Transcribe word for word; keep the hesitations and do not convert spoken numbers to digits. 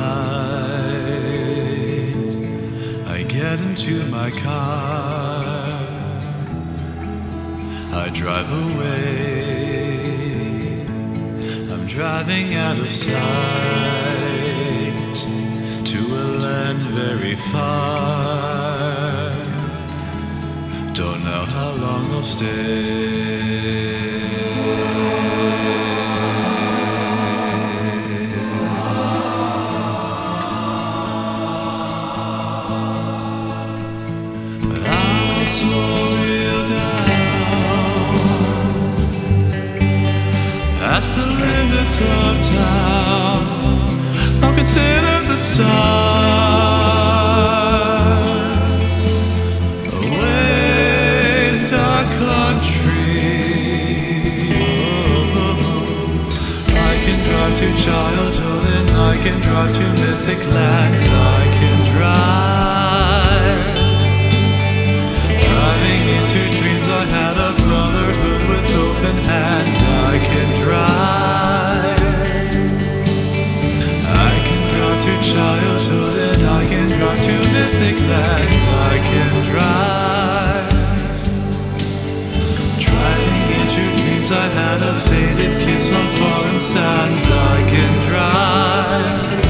night, I get into my car, I drive away. I'm driving out of sight to a land very far. Don't know how long I'll stay. Past the limits of town, I'll consider the stars away in dark country. Oh, I can drive to childhood and I can drive to mythic lands. I can drive, driving into dreams I had of brotherhood with open hands. I can drive, I can drive to childhood and I can drive to mythic lands. I can drive, driving into dreams I had a faded kiss on foreign sands. I can drive,